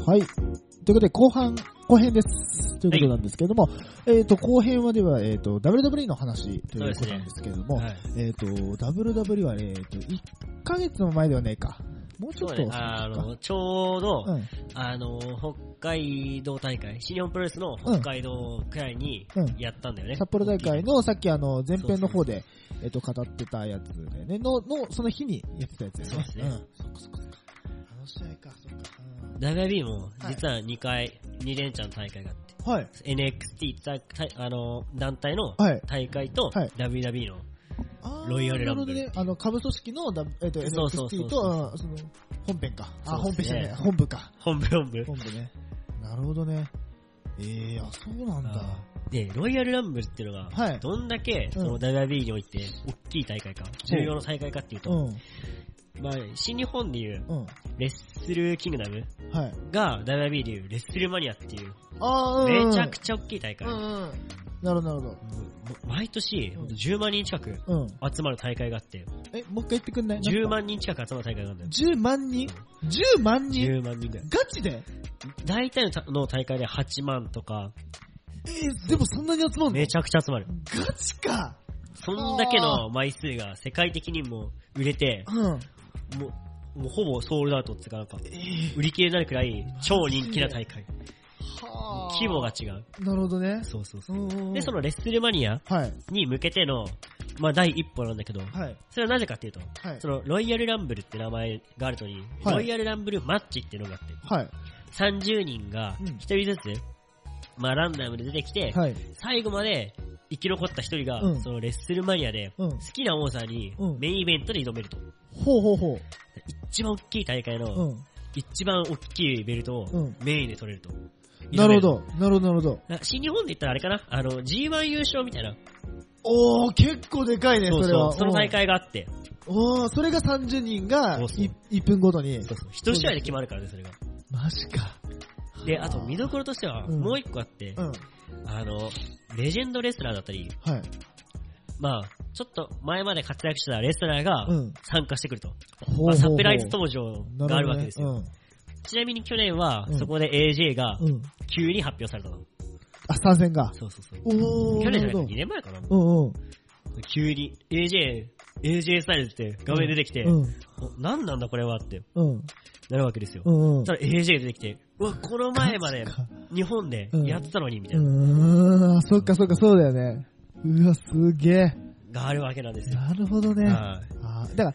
はい。ということで、後編です。ということなんですけれども、後編はでは、WWE の話ということなんですけれども、はい、WWE は、1ヶ月も前ではねえか。もうちょっと遅いちょうど、北海道大会、新日本プロレスの北海道くらいにやったんだよね。 札幌大会のさっき前編の方で、語ってたやつでね、その日にやってたやつですね。 そうですね。 そっか。試合か、そっか。 WB も実は2連チャン大会があって、はい、NXT 団体の大会と、はい、WW のロイヤルランブル。 なるほどね。下部組織の、NXT と、本編か。本編じゃねえ。本部か。 本部ね。なるほどね。そうなんだ。 で、ロイヤルランブルっていうのが、どんだけ、その WB において、大きい大会か、重要な大会かっていうと、まあ、新日本でいう、レッスルキングダムが、WB でいうレッスルマニアっていう、めちゃくちゃ大きい大会。 なるほど。 毎年、10万人近く集まる大会があって。 もう一回言ってくんない ?10 万人近く集まる大会があるんだよ。 10万人 ?10 万人 ?10 万人ぐらい。 ガチで大体の大会で8万とか。 でもそんなに集まるの？ めちゃくちゃ集まる。 ガチか。 そんだけの枚数が世界的にも売れて、もうほぼソールドアウトっていうかなんか、売り切れになるくらい超人気な大会。規模が違う。 なるほどね。 そう。で、そのレッスルマニアに向けての、まあ第一歩なんだけど、それはなぜかっていうと、そのロイヤルランブルって名前があるとに、ロイヤルランブルマッチっていうのがあって、30人が1人ずつ、まあランダムで出てきて、最後まで生き残った1人が、そのレッスルマニアで、好きな王座にメインイベントで挑めると。一番大きい大会の、一番大きいベルトをメインで取れると。 なるほど。 新日本で言ったらあれかなG1 優勝みたいな。 結構でかいね、それは。 その大会があって。 それが30人が1分ごとに。 一試合で決まるからね、それが。 マジか。 で、あと見どころとしては、もう一個あって、レジェンドレスラーだったり、まあ、ちょっと前まで活躍してたレスラーが参加してくると。サプライズ登場があるわけですよ。ちなみに去年は、そこで AJ が急に発表されたの。 参戦が。 そう。去年じゃなくて2年前かな。急に AJ スタイルって画面出てきて、何なんだこれはって、なるわけですよ。そしたら AJ 出てきて、この前まで日本でやってたのにみたいな。 そっか、そうだよね。うわ、すげえ。 があるわけなんですよ。 なるほどね。だから、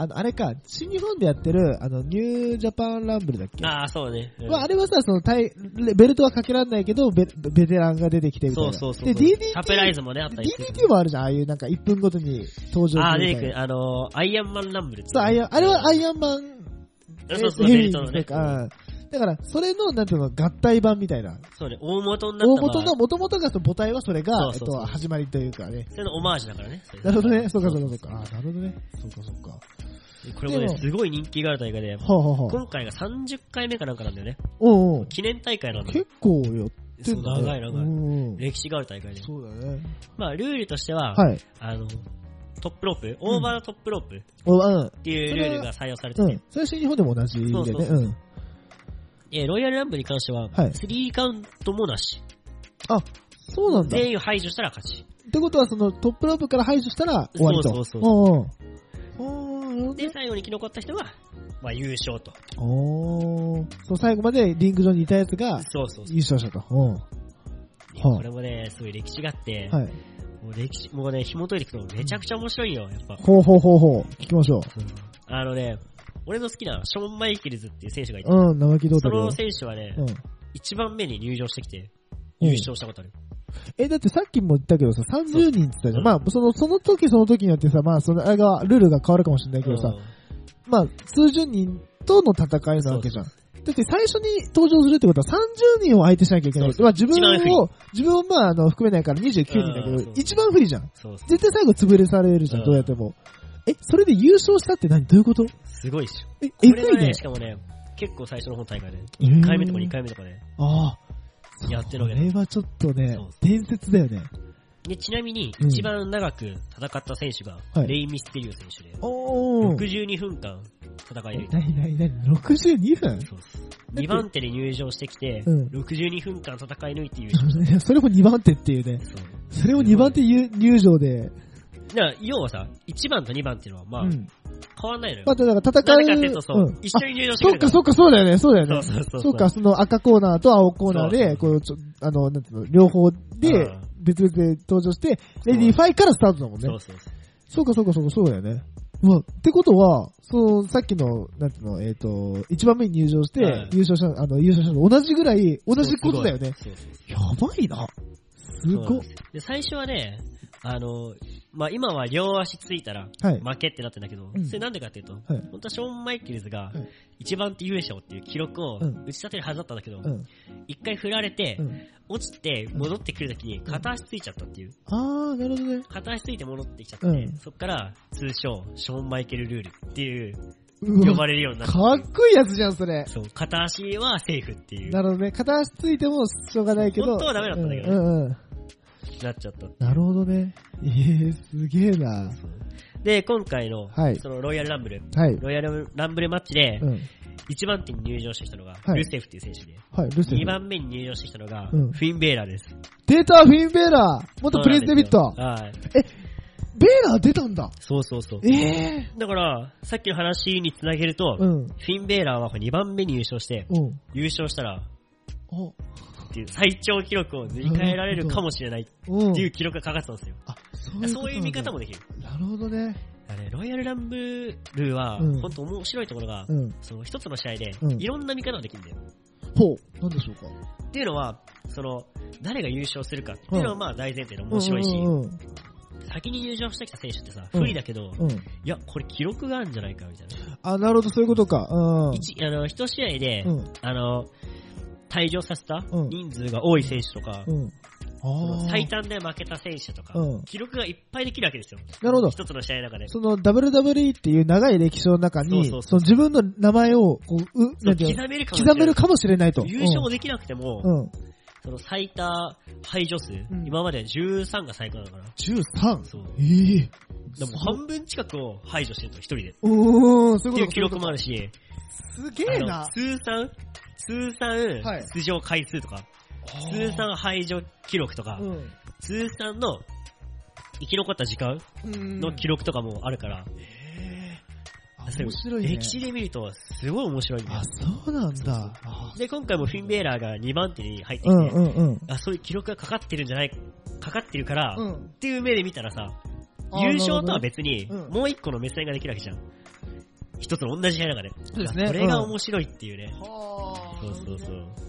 あれか、新日本でやってる、ニュージャパンランブルだっけ？ そうね。 あれはさ、ベルトはかけらんないけど、ベテランが出てきてみたいな。 そう。 で、DDT。 サプライズもね、あったりする。 DDT もあるじゃん、ああいうなんか1分ごとに登場する。 出てくる。アイアンマンランブルって。 そう、あれはアイアンマン。 そう、ベルトのね。 だから、それの、なんていうの、合体版みたいな。 そうね、大元になった元々が、母体はそれが、始まりというかね。 それのオマージュだからね。 なるほどね、そうか。なるほどね。そうか。 これもね、すごい人気がある大会で、今回が30回目かなんかなんだよね。記念大会なんだよ。 結構やってんだね。 長い。歴史がある大会で。 そうだね。 まあ、ルールとしては、トップロープ、オーバーのトップロープっていうルールが採用されてて。 それは新日本でも同じでね。 ロイヤルランブルに関しては、3カウントもなし。 そうなんだ。 全員排除したら勝ち。 ってことは、そのトップロープから排除したら終わりと。 そう。で、最後に生き残った人は、まあ優勝と。 そう、最後までリング上にいたやつが、優勝したと。これもね、すごい歴史があって、もうね、紐解いていくとめちゃくちゃ面白いよ、やっぱ。 聞きましょう。 俺の好きなショーン・マイケルズっていう選手がいて、 名前聞いたことある。 その選手はね、一番目に入場してきて、優勝したことある。 だってさっきも言ったけどさ、30人って言ったじゃん。まあ、その時によってさ、まあ、あれが、ルールが変わるかもしれないけどさ、まあ、数十人との戦いなわけじゃん。だって最初に登場するってことは30人を相手しなきゃいけない。まあ自分をまあ含めないから29人だけど、一番不利じゃん。絶対最後潰れされるじゃん、どうやっても。それで優勝したって何？どういうこと？ すごいっしょ。 えぐいね。 しかもね、結構最初の本大会で、1回目とか2回目とかね、やってるわけだ。 これはちょっとね、伝説だよね。 で、ちなみに、一番長く戦った選手が、レイ・ミステリオ選手で、62分間戦い抜いた。62分？ そうそう。2番手で入場してきて、62分間戦い抜いて優勝。それも2番手っていうね。それも2番手入場で。 要はさ、1番と2番っていうのは、まあ、変わんないのよ。 まあ、だから戦う。何かっていうとそう、一緒に入場してくるから。 そっか、そうだよね。 そう。 そうか、その赤コーナーと青コーナーで、こう、なんていうの、両方で、別々で登場して、レディー5からスタートだもんね。そうか、そうだよね。ってことは、さっきの、なんていうの、1番目に入場して、優勝したの同じぐらい、同じことだよね。やばいな。すごっ。 で、最初はね、まあ、今は両足ついたら負けってなってんだけど、それなんでかっていうと、本当はショーン・マイケルズが一番手優勝っていう記録を打ち立てるはずだったんだけど、一回振られて、落ちて戻ってくるときに片足ついちゃったっていう。 あー、なるほどね。 片足ついて戻ってきちゃって、そっから通称、ショーン・マイケルルールっていう、呼ばれるようになった。 かっこいいやつじゃん、それ。 そう、片足はセーフっていう。 なるほどね。片足ついてもしょうがないけど。 本当はダメだったんだけどね。なっちゃった。 なるほどね。すげえな。 で、今回の、そのロイヤルランブル、ロイヤルランブルマッチで、1番手に入場してきたのが、ルセフっていう選手で、2番目に入場してきたのが、フィン・ベーラーです。 出た、フィン・ベーラー元プリンス・デビット。ベーラー出たんだ。 そう。だから、さっきの話につなげると、フィン・ベーラーは2番目に優勝して、優勝したら、っていう最長記録を塗り替えられるかもしれないっていう記録がかかってたんですよ。そういう見方もできる。 なるほどね。 ロイヤルランブルは、本当面白いところが、その一つの試合で、いろんな見方ができるんだよ。 なんでしょうか。 っていうのは、誰が優勝するかっていうのはまあ大前提で面白いし、先に入場してきた選手ってさ、不利だけど、いや、これ記録があるんじゃないかみたいな。 なるほど、そういうことか。 一試合で、退場させた人数が多い選手とか、最短で負けた選手とか、記録がいっぱいできるわけですよ。 なるほど。 一つの試合の中で。 その WWE っていう長い歴史の中に、その自分の名前を刻めるかもしれないと。優勝できなくても、その最多排除数、今まで13が最高だから。 13？ そう。 でも半分近くを排除してると、一人で。っていう記録もあるし、 すげえな。 通算出場回数とか、通算排除記録とか、通算の生き残った時間の記録とかもあるから、 面白いね。 歴史で見るとすごい面白いんだよ。 そうなんだ。 で、今回もフィン・ベーラーが2番手に入ってきて、そういう記録がかかってるから、っていう目で見たらさ、優勝とは別に、もう一個の目線ができるわけじゃん。一つの同じ試合の中で。そうですね。それが面白いっていうね。そう。そっか。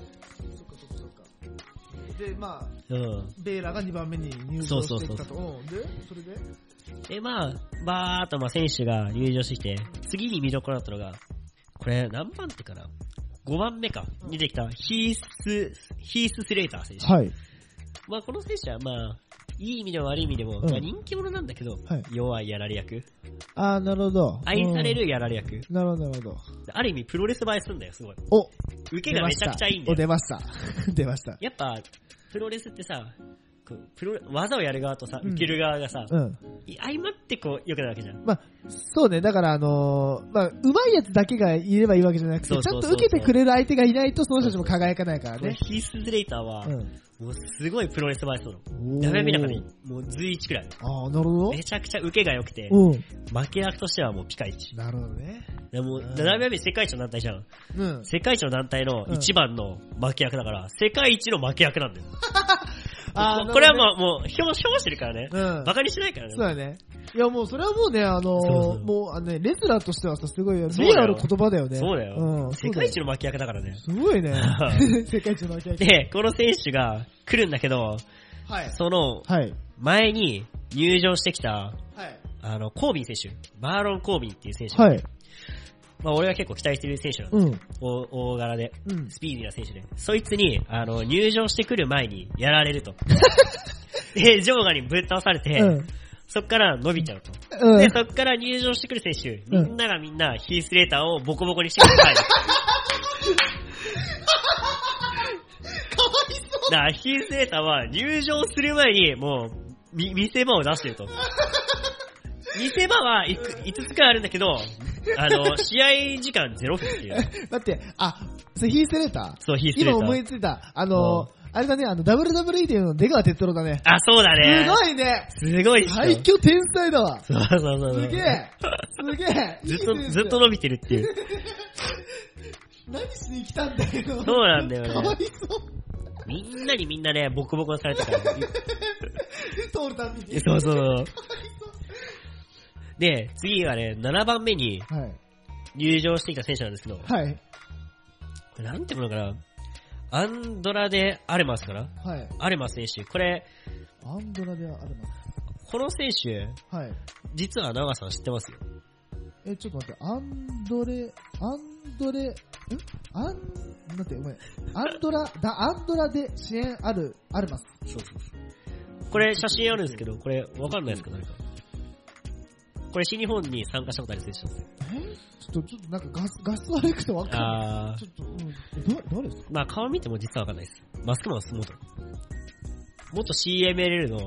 で、まあ、ベーラーが2番目に入場してきたと。で、それでで、まあ、バーっと選手が入場してきて、次に見どころだったのが、これ何番手かな ?5 番目か。に出てきた、ヒース・スレーター選手。まあ、この選手はまあ、いい意味でも悪い意味でも、まあ人気者なんだけど、弱いやられ役。 なるほど。 愛されるやられ役。 なるほど。 ある意味プロレス映えするんだよ、すごい。受けがめちゃくちゃいいんだよ。 出ました。 やっぱ、プロレスってさ、技をやる側とさ、受ける側がさ、相まってこう、良くなるわけじゃん。 まあ、そうね、だからまあ、上手いやつだけがいればいいわけじゃなくて、ちゃんと受けてくれる相手がいないと、その人たちも輝かないからね。 ヒース・スレイターは、もうすごいプロレス映えするの。ダメ見ながらもう随一くらい。 なるほど。 めちゃくちゃ受けが良くて、負け役としてはもうピカイチ。 なるほどね。 でも、WWE世界一の団体じゃん。世界一の団体の一番の負け役だから、世界一の負け役なんだよ。これはもう、表してるからね。バカにしないからね。 そうだね。いやもうそれはもうね、もうレスラーとしてはさ、すごい、リアル言葉だよね。 そうだよ。世界一の負け役だからね。 すごいね。世界一の負け役。 で、この選手が来るんだけど、その、前に入場してきた、コービン選手、バーロン・コービンっていう選手。まあ俺は結構期待してる選手なんですよ。大柄で、スピーディーな選手で。そいつに、入場してくる前にやられると。で、ジョーガにぶっ倒されて、そっから伸びちゃうと。で、そっから入場してくる選手、みんなヒース・レーターをボコボコにしてください。かわいそう。 だからヒース・レーターは入場する前に、もう、見せ場を出してると。見せ場は5つくらいあるんだけど、 試合時間0分っていう。 だって、それヒースレーター？ そう、ヒースレーター。 今思いついた。あれだね、WWE での出川哲朗だね。 そうだね。 すごいね。 すごいっしょ。 最強天才だわ。 そう。 すげえ。 ずっと伸びてるっていう。 何しに来たんだよ。 そうなんだよね。 かわいそう。 みんなね、ボコボコされたから。 通るたびに。 そう。で、次はね、7番目に入場してきた選手なんですけど、 はい。 なんていうのかな、アンドラデ・アレマスかな、はい。アレマス選手。これ、 アンドラデ・アレマス。 この選手、はい。実は長さん知ってますよ。 ちょっと待って、待って、ごめん。アンドラで支援アルマス。 そう。これ写真あるんですけど、これわかんないですか、誰か。これ新日本に参加したことある選手です。 ちょっとなんか画質悪くてわかんない。ちょっと、誰ですか？ まあ顔見ても実はわかんないです。マスクマン元 CMLL の。 ちょっ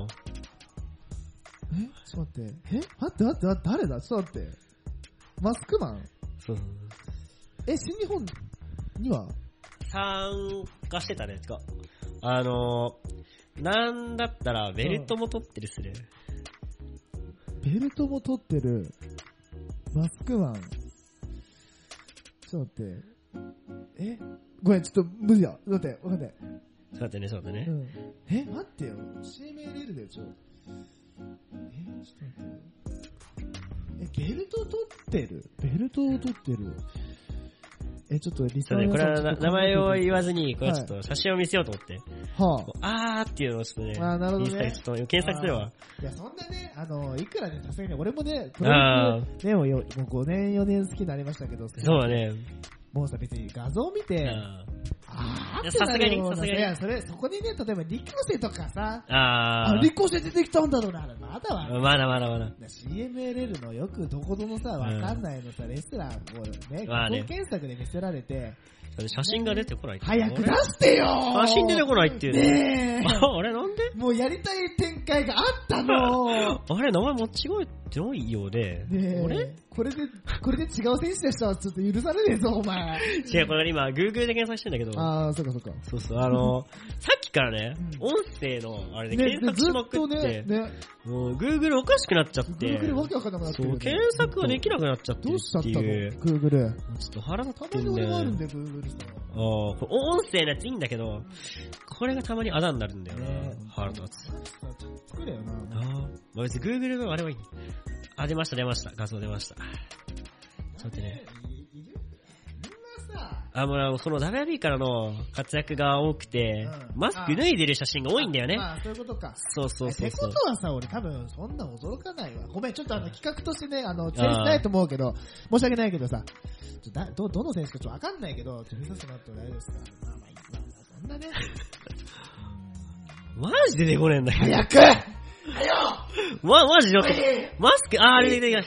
と待って。待って、誰だ？ちょっと待って。マスクマン？ そう。 新日本には参加してたね。なんだったらベルトも取ってるっすね。 ベルトも取ってるマスクマン。ちょっと待って。ごめん、ちょっと無理だ。待って、わかんない。 そうだってね。 待ってよ。CMLL でちょっと待って。ベルト取ってるちょっとリサーこれは名前を言わずに、これちょっと写真を見せようと思って。っていうのをちょっとね。 なるほどね。 インスタにちょっと検索すれば。 いや、そんなね、いくらね、さすがに俺もね、もう5年4年好きになりましたけど。 そうだね。 もうさ、別に画像見て、 さすがに。 いや、そこにね、例えばリコセとかさ、リコセ出てきたんだろうな、まだ。CMLL のよくどこぞのさ、わかんないのさ、レスラーをね、検索で見せられて、 写真が出てこない。 早く出してよ写真出てこないっていうね。 あれなんで？ もうやりたい展開があったの。 あれ名前間違えてないようで。 これで違う選手でしたらちょっと許されねえぞ、お前。 違う、これ今、Google で検索してんだけど。 そうか。 そう。さっきからね、音声の、あれで検索しまくって、もう Google おかしくなっちゃって。 Google わけわかんなくなってる。 そう、検索ができなくなっちゃってるっていう。 どうしちゃったの ?Google。 ちょっと腹立ってんだよ。 たまに俺もあるんだよ、Google さ。 音声のやついいんだけど、これがたまにあだになるんだよね。腹立つ。 作れよな。 別に Google のあれはいい。出ました。画像出ました。ちょっと待ってね。もうその WB からの活躍が多くて、マスク脱いでる写真が多いんだよね。 そういうことか。 そう。 ってことはさ、俺多分そんな驚かないわ。ごめん、ちょっと企画としてね、成立ないと思うけど、申し訳ないけどさ、どの選手かちょっとわかんないけど、見させてもらっても大丈夫ですか？そんなね。 マジで出てこねえんだけど。 早くマジでマスク、あれで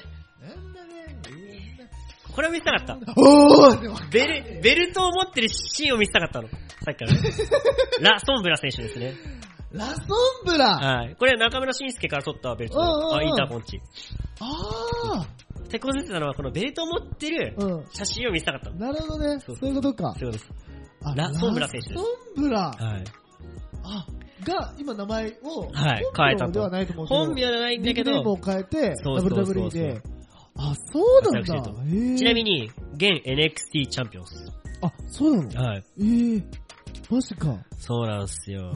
これを見せたかった。ベルトを持ってるシーンを見せたかったの。さっきからね。ラ・ソンブラ選手ですね。 ラ・ソンブラ。 はい。これ中村慎介から取ったベルト。インターポンチ。ってこずってたのは、このベルトを持ってる写真を見せたかったの。 なるほどね。そういうことか。 そうです。ラ・ソンブラ選手です。 ソンブラ。 はい。 が、今名前を、 変えたと。 本名ではないと思うけど。 本名ではないんだけど。 ネームを変えて、WWE で。そうなんだ。 ちなみに、現 NXT チャンピオンです。 そうなの？ はい。 マジか。 そうなんすよ。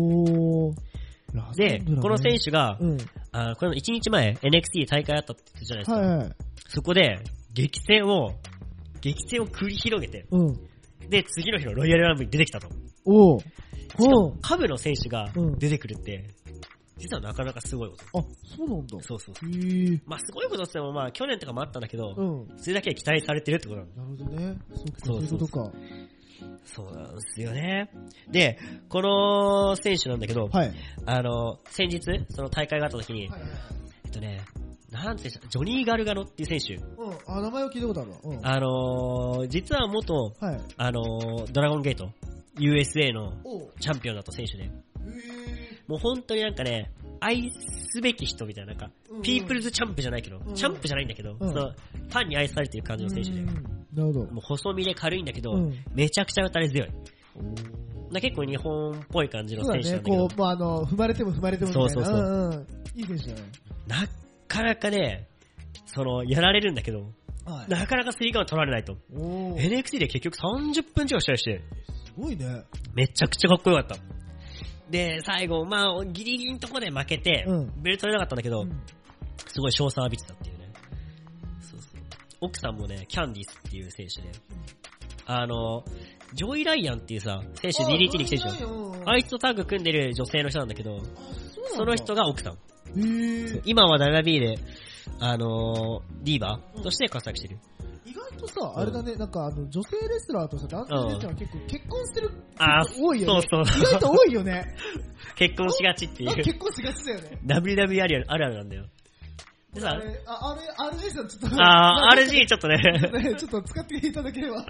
で、 この選手が、これの1日前、NXT 大会あったって言ったじゃないですか。そこで、激戦を繰り広げて、で、次の日のロイヤルランブルに出てきたと。しかも、下部の選手が出てくるって、実はなかなかすごいこと。 そうなんだ。 そう。まあすごいことって言っても、まあ去年とかもあったんだけど、それだけ期待されてるってことなの。 なるほどね。そういうことか。 そうなんですよね。で、この選手なんだけど、先日、その大会があった時に、なんてジョニー・ガルガノっていう選手。 名前を聞いたことあるわ。実は元、ドラゴンゲート、USA のチャンピオンだった選手で。もう本当になんかね、 愛すべき人みたいな、なんか、ピープルズチャンプじゃないけど、チャンプじゃないんだけど、その、ファンに愛されてる感じの選手で。 なるほど。 もう細身で軽いんだけど、めちゃくちゃ打たれ強い。結構日本っぽい感じの選手なんだけど。 そうだね、こう、踏まれても踏まれてもみたいな。 そう。 いい選手だね。 なかなかね、やられるんだけど、なかなかスリーカウント取られないと。NXT で結局30分近く試合して、 すごいね。 めちゃくちゃかっこよかった。で、最後、ギリギリのとこで負けて、ベルト取れなかったんだけど、すごい賞賛浴びてたっていうね。そう。奥さんもね、キャンディスっていう選手で、ジョイ・ライアンっていうさ、選手 DDT に来てるじゃん。あいつとタッグ組んでる女性の人なんだけど、その人が奥さん。今は WB で、ディーバーとして活躍してる。 意外とさ、あれだね、なんか女性レスラーとさ、男性レスラーは結構結婚してる多いよね。 そう。 意外と多いよね。 結婚しがちっていう。 結婚しがちだよね。 WW あるあるなんだよ。でさ、 RG さんちょっと。 RG ちょっとね。 ちょっと使っていただければ。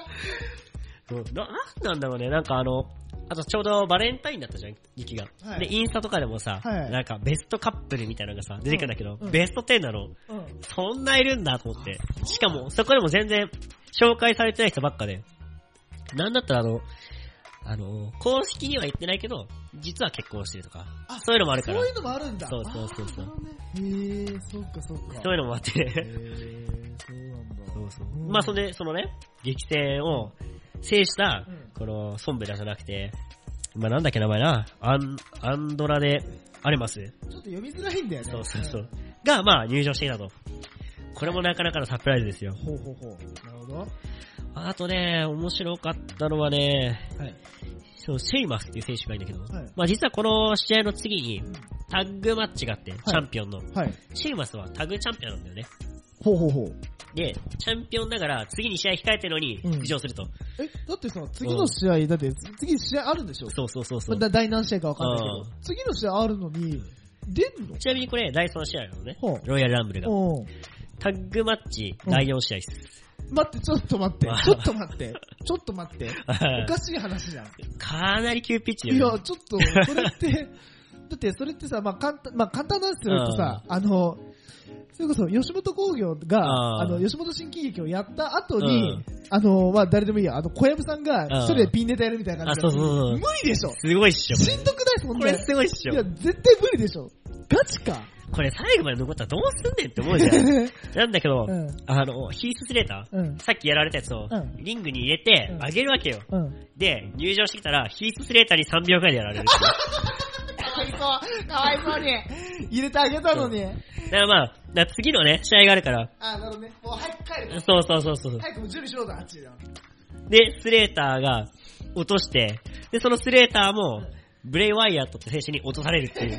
なんだろうね、なんかあとちょうどバレンタインだったじゃん、時期が。で、インスタとかでもさ、なんかベストカップルみたいなのがさ、出てくるんだけど、ベスト10なの。そんないるんだと思って。しかも、そこでも全然紹介されてない人ばっかで。なんだったら公式には言ってないけど、実は結婚してるとか。そういうのもあるから。 そういうのもあるんだ。 そう。 そうか。 そういうのもあって。 そうなんだ。 そう。そのね、激戦を制した、この、ソンベラじゃなくて、なんだっけ名前な、アンドラで、アレマス。 ちょっと読みづらいんだよね。 そう。が、入場していたと。これもなかなかのサプライズですよ。 ほう。なるほど。 あとね、面白かったのはね、シェイマスっていう選手がいるんだけど、実はこの試合の次に、タッグマッチがあって、チャンピオンの。シェイマスはタッグチャンピオンなんだよね。 ほう。 で、チャンピオンだから次に試合控えてるのに出場すると。 だってさ、次の試合、だって次試合あるんでしょ？ そう。 第何試合かわかんないけど、次の試合あるのに、出んの？ ちなみにこれ第3試合なのね。ロイヤルランブルが。タッグマッチ第4試合です。 待って、ちょっと待って。おかしい話じゃん。 かなり急ピッチよ。いや、ちょっと、それって、だってそれってさ、簡単な話するとさ、それこそ吉本興業が、吉本新喜劇をやった後に、誰でもいいや、小籔さんが一人でピンネタやるみたいな感じで。無理でしょ。 すごいっしょ。 しんどくないそんな。 これすごいっしょ。 いや、絶対無理でしょ。ガチか。 これ最後まで残ったらどうすんねんって思うじゃん。なんだけど、ヒーススレーター、さっきやられたやつを、リングに入れて、あげるわけよ。で、入場してきたら、ヒーススレーターに3秒くらいでやられる。 かわいそうに。入れてあげたのに。 だから次のね、試合があるから。 なるほどね。もう早く帰る。 そう。 早くも準備しろだ、あっちで。 で、スレーターが落として、で、そのスレーターも、ブレイワイヤーとって選手に落とされるっていう。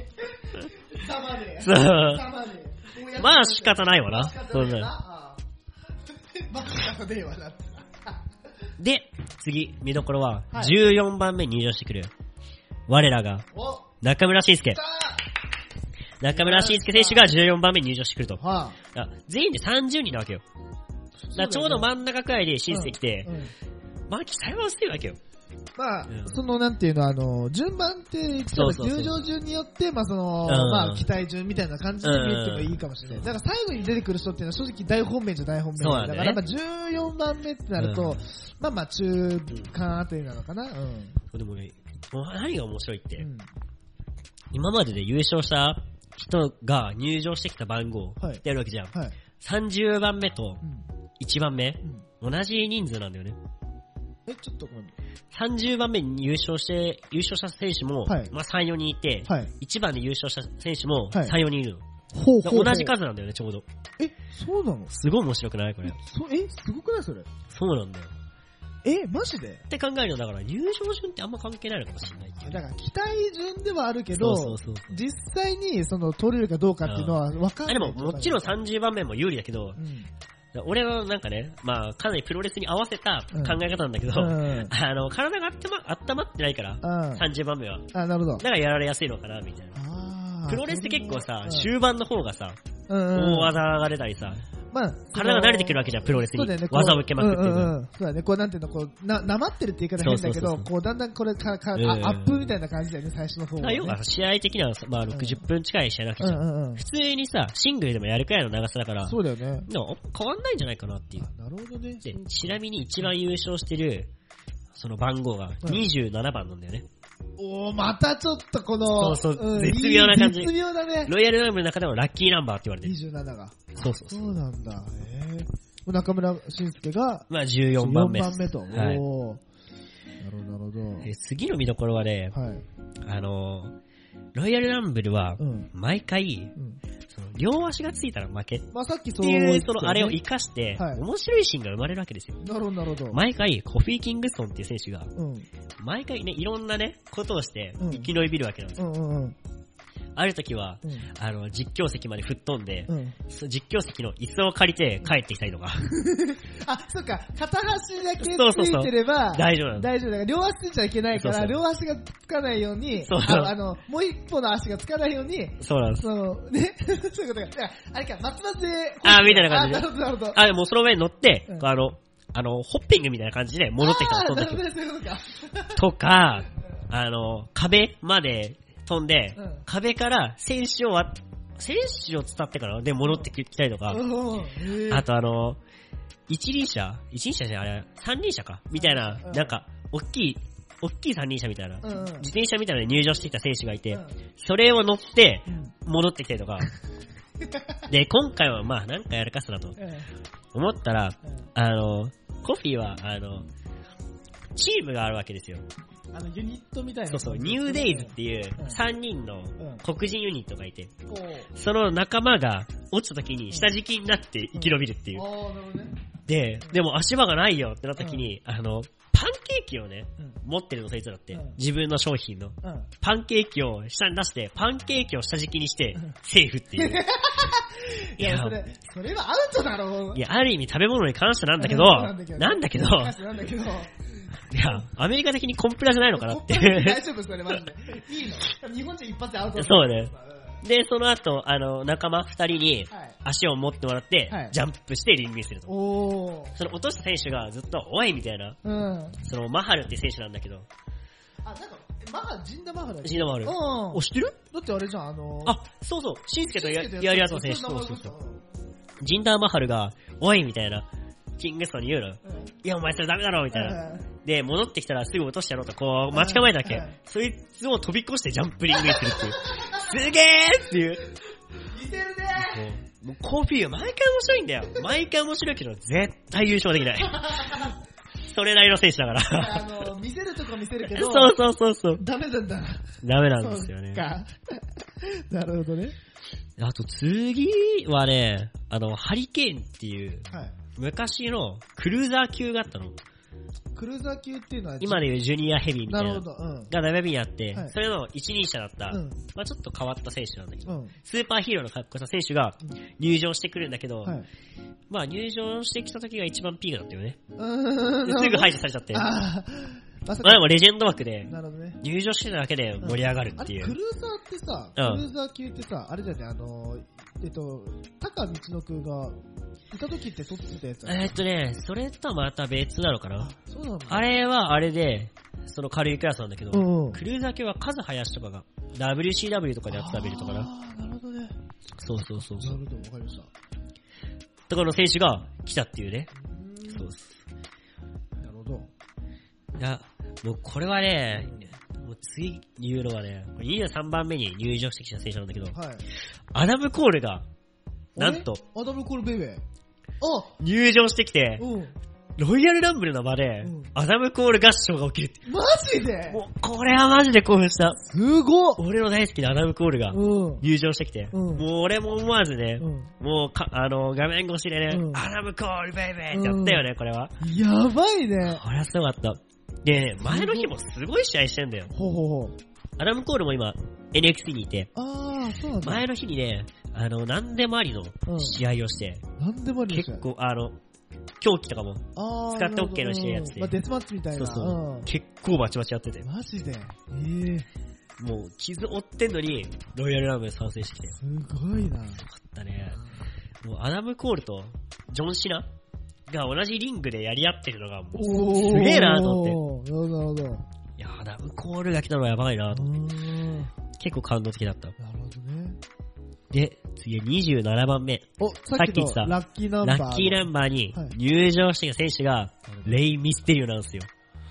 そう。仕方ないわな。そうだ。仕方ねえわな。で、次、見どころは、14番目に入場してくる。我らが、中村慎介。中村慎介選手が14番目に入場してくると。全員で30人なわけよ。ちょうど真ん中くらいで慎介来て、期待は薄いわけよ。 なんていうの、順番って言っても入場順によって、期待順みたいな感じで見てもいいかもしれない。だから最後に出てくる人っていうのは正直大本命じゃ大本命だから、14番目ってなると、中間あたりなのかな。 でもね、何が面白いって、今までで優勝した人が入場してきた番号ってやるわけじゃん。30番目と1番目、同じ人数なんだよね。 ちょっと 30番目に優勝した選手も、3、4人いて、1番で優勝した選手も3、4人いるの。同じ数なんだよね、ちょうど。 そうなの？ すごい面白くないこれ。 すごくないそれ？ そうなんだよ。 マジで？ って考えると、だから入場順ってあんま関係ないのかもしれないっていう。 だから期待順ではあるけど、実際に取れるかどうかっていうのは分かんない。 でももちろん30番目も有利だけど、俺はなんかね、かなりプロレスに合わせた考え方なんだけど、体が温まってないから、30番目は。 なるほど。 だからやられやすいのかな、みたいな。プロレスって結構さ、終盤の方がさ、大技が出たりさ、 まあ、 体が慣れてくるわけじゃん、プロレスに。そうだよね、技を受けまくってる。 そうだね、こうなんていうの、こう、なまってるって言い方変だけど、こう、だんだんこれアップみたいな感じだよね、最初の方は。 要は、試合的には、まあ、60分近い試合なわけじゃん。普通にさ、シングルでもやるくらいの長さだから、 そうだよね。 でも、変わんないんじゃないかなっていう。 なるほどね。 で、ちなみに一番優勝してる、その番号が27番なんだよね。 またちょっとこの、 絶妙な感じ。 絶妙だね。 ロイヤルランブルの中でもラッキーナンバーって言われてる。 27が。 そうなんだ。中村慎介が、 まあ14番目。 14番目と。はい。なるほど。 次の見どころはね、ロイヤルランブルは、毎回、両足がついたら負け。 まあさっきそういう、あれを活かして、面白いシーンが生まれるわけですよ。 なるほど。 毎回、コフィー・キングソンっていう選手が、毎回ね、いろんなね、ことをして、生き延びるわけなんですよ。ある時は、実況席まで吹っ飛んで、実況席の椅子を借りて帰ってきたりとか。 そっか、片端だけついてれば、 大丈夫なの。 大丈夫だから、両足ついちゃいけないから、両足がつかないように、もう一歩の足がつかないように、 そうなんです。 ね、そういうことか。あれか、松葉で、 みたいな感じで。 なるほど。 でもその上に乗って、ホッピングみたいな感じで戻ってきたの、その時。とか、壁まで、飛んで、壁から選手を伝ってからで戻ってきたりとか、あと一輪車じゃない、あれ、三輪車かみたいな、なんか、大きい三輪車みたいな、自転車みたいなので入場してきた選手がいて、それを乗って、戻ってきたりとか、で、今回はまあ、なんかやらかすなと、思ったら、コフィーは、チームがあるわけですよ。 ユニットみたいな。 そう、ニューデイズっていう3人の黒人ユニットがいて、その仲間が落ちた時に下敷きになって生き延びるっていう。でも足場がないよってなった時に、パンケーキをね、持ってるのそいつだって、自分の商品の。パンケーキを下に出して、パンケーキを下敷きにして、セーフっていう。 いや、それはアウトだろ。 いや、ある意味食べ物に関してなんだけど、いや、アメリカ的にコンプラじゃないのかなって。 大丈夫それマジで。いいの？日本人一発でアウト。 そうね。で、その後、仲間二人に足を持ってもらって、ジャンプしてリングにすると。その落とした選手がずっと、おいみたいな。そのマハルって選手なんだけど。 なんか、ジンダマハル。 ジンダマハル。知ってる？ だってあれじゃん、 そうそう、シンスケとやるやつの選手。そう。ジンダーマハルが、おいみたいな。キングストンに言うの。いや、お前それダメだろみたいな。で、戻ってきたらすぐ落としてやろうと、こう、待ち構えただけ。そいつを飛び越してジャンプリングにするっていう。すげーっていう。 似てるねもうコフィーは毎回面白いんだよ。毎回面白いけど、絶対優勝できない。それなりの選手だから。 見せるとこ見せるけど。 そう。 ダメなんだ。 ダメなんですよね。 なるほどね。 あと次はね、ハリケーンっていう、昔のクルーザー級があったの。 クルーザー級っていうのは今でいうジュニアヘビーみたいな。 なるほど。 が WB にあって、それの一輪車だった、まあちょっと変わった選手なんだけど、スーパーヒーローの格好した選手が入場してくるんだけど、まあ入場してきた時が一番ピークだったよね。すぐ排除されちゃって。まあでもレジェンド枠で、入場してただけで盛り上がるっていう。 クルーザーってさ、クルーザー級ってさ、あれだよね、高道の空が、いた時って撮ってたやつそれとはまた別なのかな。 そうなんだ。 あれはあれで、その軽いクラスなんだけど、クルーザー級はカズハヤシとかが WCW とかでやってたベルトかな。 なるほどね。 そう。なるほど、わかりました。 ところの選手が来たっていうね。そうです。 なるほど。 いや、もうこれはね、もう次言うのはね、23番目に入場してきた選手なんだけど、アダム・コールが、なんと、 アダム・コールベイベー。 入場してきて、ロイヤルランブルの場で、アダム・コール合唱が起きるって。 マジで？ もう、これはマジで興奮した。 すごっ！ 俺の大好きなアダム・コールが入場してきて、もう俺も思わずね、もう画面越しでね、アダム・コール・ベイベーってやったよね、これは。 やばいね。 これはすごかった。で、前の日もすごい試合してんだよ。アダム・コールも今、NXT にいて、 そうなんだ。 前の日にね、何でもありの試合をして、結構、狂気とかも、使って OK の試合やってて。 デスマッチみたいな。 結構バチバチやってて。 マジで？ もう、傷負ってんのに、ロイヤルランブル参戦してきて。 すごいな。 よかったね。 もうアダム・コールとジョン・シナが同じリングでやり合ってるのがもうすげえなと思って。 なるほど。 いや、アダム・コールが来たのはやばいなと思って。結構感動的だった。 なるほどね。 で、次27番目。 さっき言ったラッキーナンバーに入場してきた選手が、レイ・ミステリオなんですよ。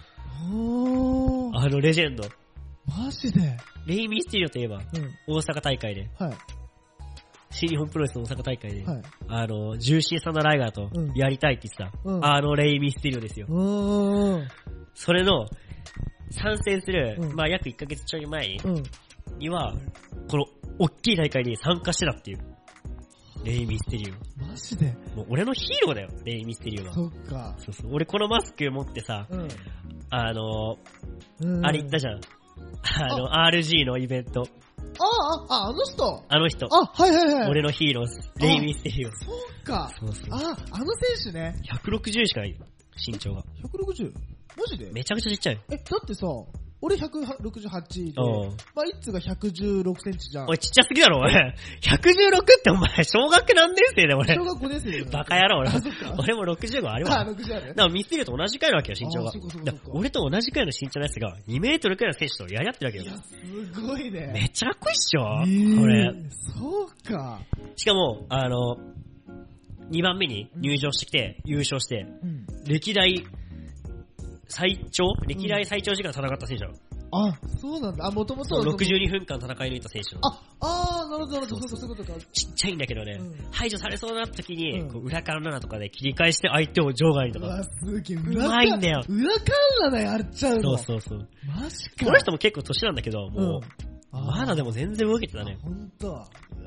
あのレジェンド。 マジでレイ・ミステリオといえば、大阪大会で、新日本プロレスの大阪大会で、ジューシーサンダーライガーとやりたいって言ってた、あのレイ・ミステリオですよ。それの、参戦する、まあ約1ヶ月ちょい前には、この、大きい大会に参加してたっていう。レイ・ミステリオ。 マジでもう俺のヒーローだよ、レイ・ミステリオは。 そっか。 そうそう。俺このマスク持ってさ、あれ言ったじゃん。RG のイベント。 あの人あの人。 はい。 俺のヒーローです。レイ・ミステリオ。 そうか。そう。あの選手ね。 160しかない。身長が。 160? マジでめちゃくちゃちっちゃい。 だってさ、俺168で、まあ、いつが116センチじゃん。 おい、ちっちゃすぎだろ、俺。116ってお前、小学何年生だよ、俺。 小学5年生だよ。 バカ野郎、俺も65あるわ。 60ある。 だからミステリオと同じくらいなわけよ、身長が。俺と同じくらいの身長のやつが、2メートルくらいの選手とやり合ってるわけよ。 いや、すごいね。 めっちゃかっこいいっしょ、これ。 そうか。 しかも、2番目に入場してきて、優勝して、歴代最長時間戦った選手なの。 そうなんだ。もともと。 62分間戦い抜いた選手なの。 なるほど。そういうことか。 ちっちゃいんだけどね、排除されそうな時に、裏カンナナとかで切り返して相手を場外にとか。 すげえ、 うまいんだよ。 裏カンナナやっちゃうの。 そう。 マジか。 この人も結構年なんだけど、もう、まだでも全然動けてたね。 ほんと。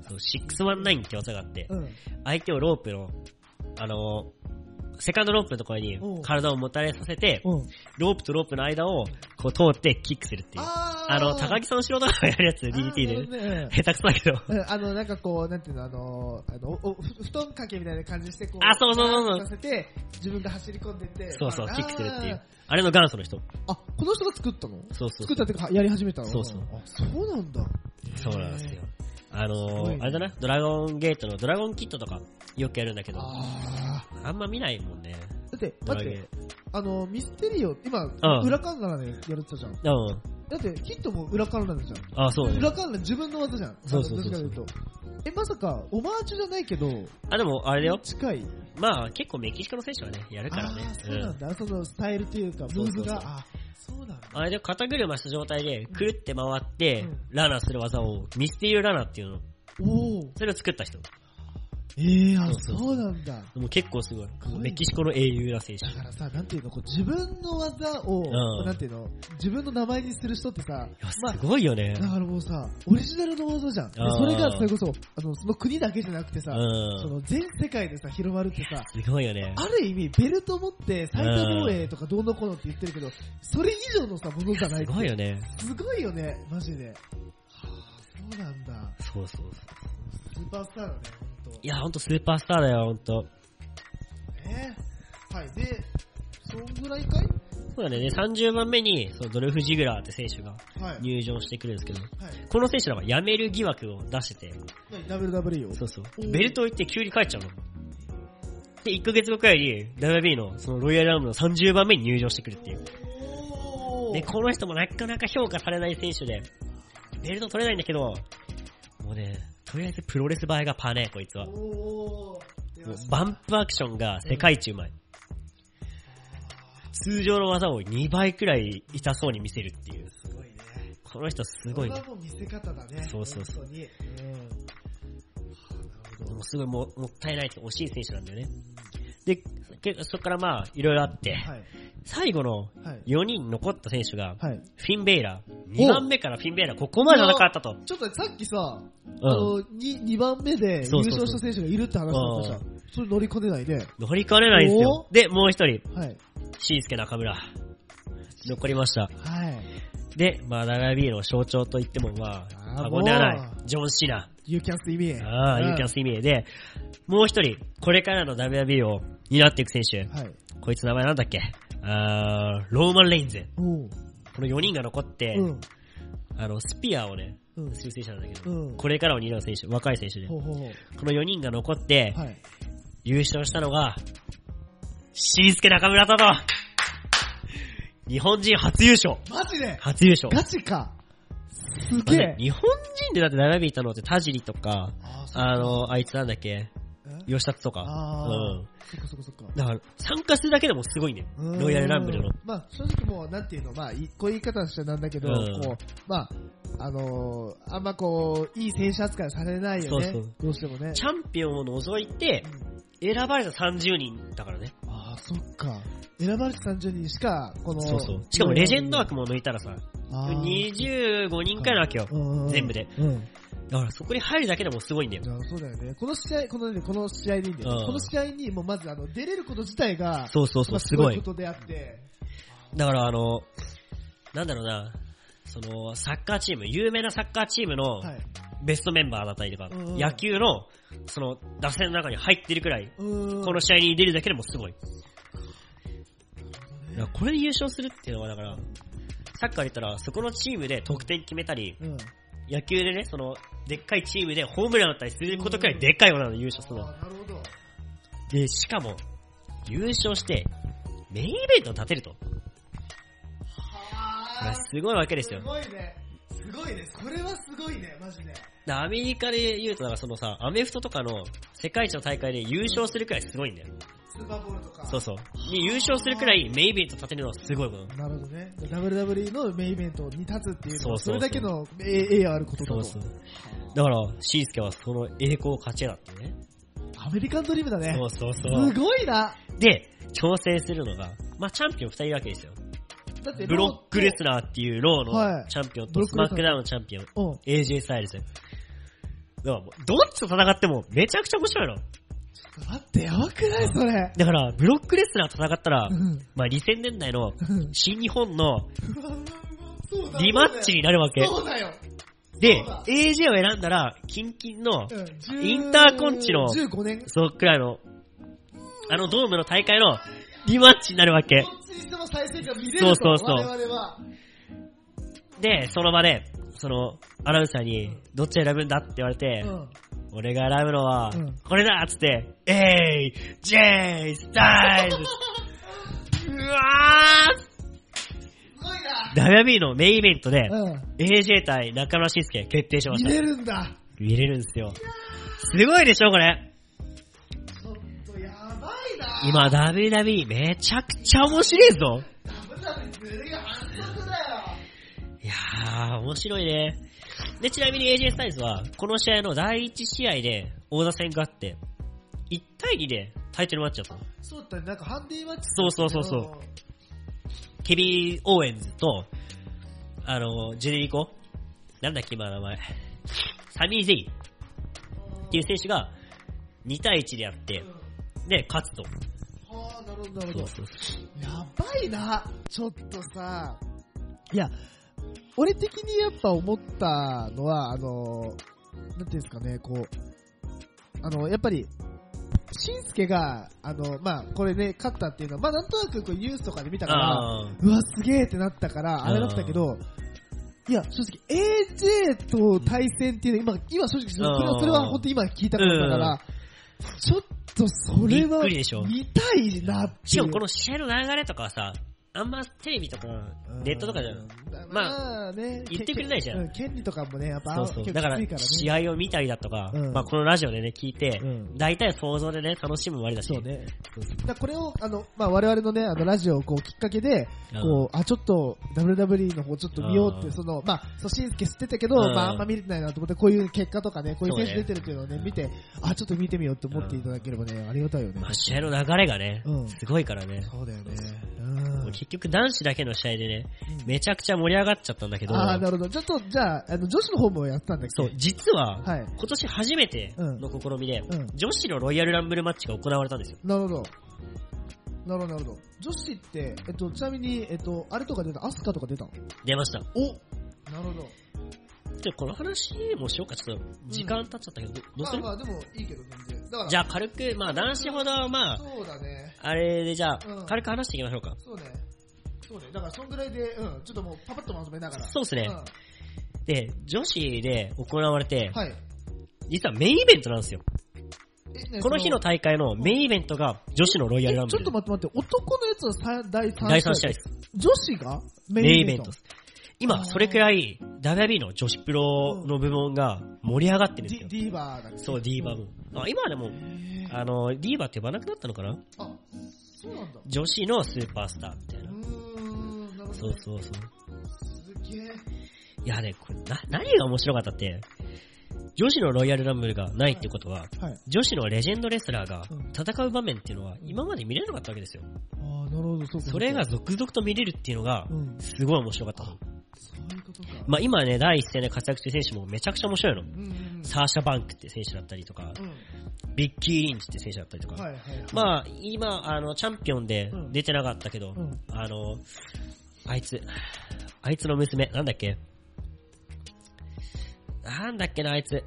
619って技があって、相手をロープの、セカンドロープのところに体をもたれさせて、ロープとロープの間をこう通ってキックするっていう。高木さんの素人がやるやつ、DDT で。下手くそだけど。 なんかこう、なんていうの、布団掛けみたいな感じして、こう、そう。 させて、自分が走り込んでって。 そう、キックするっていう。あれの元祖の人。 この人が作ったの？ そう。 作ったってか、やり始めたの？ そう。 そうなんだ。 そうなんですよ。あれだな、ドラゴンゲートのドラゴンキットとかよくやるんだけど、あんま見ないもんね。 だって、ミステリオ、今、裏カンナでやるってたじゃん。だって、キットも裏カンナじゃん。 そうね。 裏カンナ自分の技じゃん。 そう。 まさか、オマージュじゃないけど、 でも、あれだよ。 近い。 まあ、結構メキシコの選手はね、やるからね。 そうなんだ。そのスタイルというか、ムーブが。そうなんだ。 あれで肩車した状態で、くるって回って、ラナする技を、ミステリオラナっていうの。それを作った人。そうなんだ。もう結構すごい。メキシコの英雄な選手。 だからさ、なんていうの、自分の技を、なんていうの、自分の名前にする人ってさ、 すごいよね。 だからもうさ、オリジナルの技じゃん。それがそれこそ、その国だけじゃなくてさ、その全世界でさ、広まるってさ、 すごいよね。 ある意味、ベルト持って最多防衛とかどうのこうのって言ってるけど、それ以上のさ、ものじゃないって。 すごいよね。 すごいよね、マジで。そうなんだ。 そう。 スーパースターだね、ほんと。 いや、ほんとスーパースターだよ、ほんと。 はい。で、そんぐらいかい？ そうだね。30番目に、ドルフ・ジグラーって選手が入場してくるんですけど、この選手らは辞める疑惑を出してて。 WWE を？ そう。ベルトを言って急に帰っちゃうの。で、1ヶ月後くらいに WB のそのロイヤルラムの30番目に入場してくるっていう。で、この人もなかなか評価されない選手で、ベルト取れないんだけど、もうね、とりあえずプロレス映えがパネ、こいつは。もうバンプアクションが世界一うまい。通常の技を2倍くらい痛そうに見せるっていう。 すごいね。 この人すごいね。 これはもう見せ方だね。 そう。でもすごいもったいないって惜しい選手なんだよね。で、そこからまあ、いろいろあって、最後の4人残った選手が、フィン・ベイラー。2番目からフィン・ベイラー、ここまで戦ったと。 ちょっとさっきさ、2番目で優勝した選手がいるって話だったじゃん。それ乗り込んでないね。 乗り込めないんですよ。で、もう一人。シースケ中村。残りました。で、まあ、WB の象徴と言っても、まあ、過言ではない。ジョン・シナ。 You can see me. You can see me. で、もう一人、これからの WB を担っていく選手。こいつ名前なんだっけ？ローマン・レインズ。この4人が残って、 スピアをね、する選手なんだけど、これからを担う選手、若い選手で。この4人が残って、優勝したのが、しんすけ中村と、日本人初優勝。 マジで初優勝。 ガチか。すげえ。 日本人でだって並びいたのって田尻とか、あいつなんだっけ、吉達とか。 そっか。 だから、参加するだけでもすごいね。ロイヤルランブルの。 まあ、正直もう、なんていうの、まあ、こういう言い方しちゃなんだけど、こう、まあ、あんまこう、いい選手扱いされないよね。どうしてもね。 チャンピオンを除いて、選ばれた30人だからね。 ああ、そっか。選ばれた30人しか、この、 しかもレジェンド枠も抜いたらさ、25人くらいなわけよ。全部で。だからそこに入るだけでもすごいんだよ。 そうだよね。この試合でいいんだよ。この試合にもうまず出れること自体が、 すごいことであって。 だからなんだろうな、サッカーチーム、有名なサッカーチームのベストメンバーだったりとか、野球の打線の中に入ってるくらい、この試合に出るだけでもすごい。これで優勝するっていうのはだから、サッカーで言ったらそこのチームで得点決めたり、野球でね、でっかいチームでホームランだったりすることくらいでっかいものなの、優勝するの。 なるほど。 で、しかも、優勝して、メインイベントを立てると。すごいわけですよ。 すごいね。これはすごいね、マジで。 アメリカで言うと、アメフトとかの世界一の大会で優勝するくらいすごいんだよ。 スーパーボールとか。 に優勝するくらいメインイベント立てるのはすごいもの。 なるほどね。WWE のメインイベントに立つっていうのは、それだけの栄誉あることだと。 だから、しんすけはその栄光を勝ち得たってね。 アメリカンドリームだね。 すごいな。 で、挑戦するのが、まあチャンピオン2人いるわけですよ。 だってブロックレスナーっていうローのチャンピオンとスマックダウンのチャンピオン、AJ スタイルズ。だからどっちと戦ってもめちゃくちゃ面白いの。 待って、やばくないそれ。 だから、ブロックレスナーと戦ったら、まあ2000年代の新日本のリマッチになるわけ。 そうだよ。 で、AJ を選んだら、キンキンのインターコンチの、 15年そうくらいの、ドームの大会のリマッチになるわけ。で、その場で、アナウンサーに、どっち選ぶんだって言われて、俺が選ぶのは、これだっつって、AJ スタイルズうわーWB のメインイベントで、AJ 対中村慎介決定しました。 見れるんだ。 見れるんですよ。すごいでしょこれ。 ちょっとやばいな。 今 WWE めちゃくちゃ面白いぞ。いやー、面白いね。で、ちなみに AJ スタイルズは、この試合の第1試合で王座戦があって、1対2でタイトルマッチだったの。 そうだね、なんかハンディマッチ。 そう。ケビン・オーエンズと、ジェネリコなんだっけ今の名前。サミー・ゼイっていう選手が2対1でやって、で、勝つと。 はぁ、なるほど。やばいな。ちょっとさ、いや、俺的にやっぱ思ったのは、なんていうんですかね、こう、やっぱり、しんすけが、まあ、これね、勝ったっていうのは、まあ、なんとなくこうニュースとかで見たから、うわ、すげーってなったから、あれだったけど、いや、正直、AJ と対戦っていうの、今正直、それは本当に今聞いたことだから、ちょっとそれは、見たいなっていう。 しかもこの試合の流れとかはさ、あんまテレビとかネットとかじゃまあね言ってくれないじゃん。 権利とかもねやっぱそうだから試合を見たりだとか、まあこのラジオでね聞いて、大体想像でね楽しむもありだし。 そうね。だこれをまあ我々のねラジオをこうきっかけでこうちょっと WWE の方ちょっと見ようってまあしんすけ知ってたけどまああんま見れてないなと思ってこういう結果とかねこういう選手出てるっていうのをね見てちょっと見てみようって思っていただければねありがたいよね。 まあ試合の流れがねすごいからね。 そうだよね。 結局男子だけの試合でね、めちゃくちゃ盛り上がっちゃったんだけど。 なるほど。ちょっと、じゃあ、女子の方もやったんだけど。 そう、実は、今年初めての試みで、女子のロイヤルランブルマッチが行われたんですよ。 なるほど。女子って、ちなみに、あれとか出たアスカとか出たの？ 出ました。 お！なるほど。 じゃあこの話もしようか、ちょっと時間経っちゃったけど、どうする？ まあでもいいけど全然。だからじゃあ軽く、まあ男子ほど、まあ、 そうだね。 あれでじゃあ、軽く話していきましょうか。 そうね。だからそんぐらいで、ちょっともうパパッとまとめながら。 そうですね。 で、女子で行われて、実はメインイベントなんですよ。この日の大会のメインイベントが女子のロイヤルランブル。 ちょっと待って、男のやつは第3試合です。女子がメインイベントです。今、それくらい、WB の女子プロの部門が盛り上がってるんですよ。 ディーバーだっけ？ そう、ディーバー部。今はでも、ディーバーって呼ばなくなったのかな？ そうなんだ。 女子のスーパースターみたいな。そう。すげえ。 いやね、これ何が面白かったって、女子のロイヤルランブルがないってことは、女子のレジェンドレスラーが戦う場面っていうのは今まで見れなかったわけですよ。 なるほど、 それが続々と見れるっていうのが、すごい面白かった。そういうことか。今ね、第一線で活躍してる選手もめちゃくちゃ面白いの。サーシャ・バンクって選手だったりとか、ビッキー・リンチって選手だったりとか。今、チャンピオンで出てなかったけど、あいつの娘、なんだっけな、あいつ。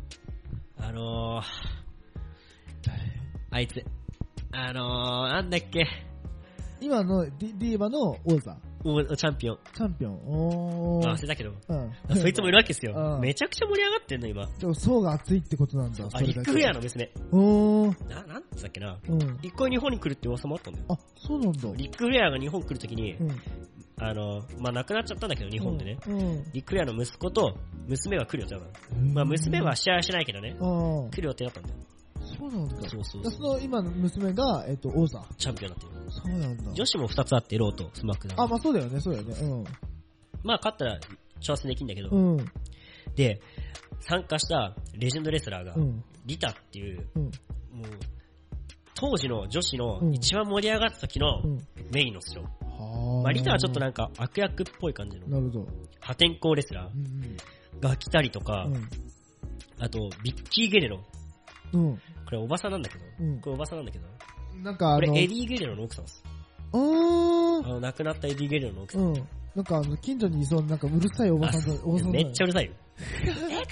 あいつ。なんだっけ。 今のディーバの王座。 チャンピオン。忘れたけど。そいつもいるわけですよ。めちゃくちゃ盛り上がってんの、今。 でも層が厚いってことなんだ。 リック・フレアの娘。なんつったっけな。一回日本に来るって噂もあったんだよ。 そうなんだ。 リック・フレアが日本来るときに、亡くなっちゃったんだけど、日本でね。リック・フレアの息子と娘が来る予定だったの。娘は試合はしないけどね。来る予定だったんだよ。 そうなんだ。 そう。 その今の娘が、王座。 チャンピオンになってる。 そうなんだ。 女子も2つあって、ローとスマックダウン。 そうだよね。勝ったら挑戦できるんだけど。で、参加したレジェンドレスラーが、リタっていう、もう、当時の女子の一番盛り上がった時のメインの人。リタはちょっとなんか悪役っぽい感じの。 なるほど。 破天荒レスラーが来たりとか、あと、ビッキー・ゲレロ。これおばさんなんだけど。 なんかこれエディ・ゲレロの奥さんです。亡くなったエディ・ゲレロの奥さん。 なんか近所にいそうな、なんかうるさいおばさんが。 めっちゃうるさいよ。Excuse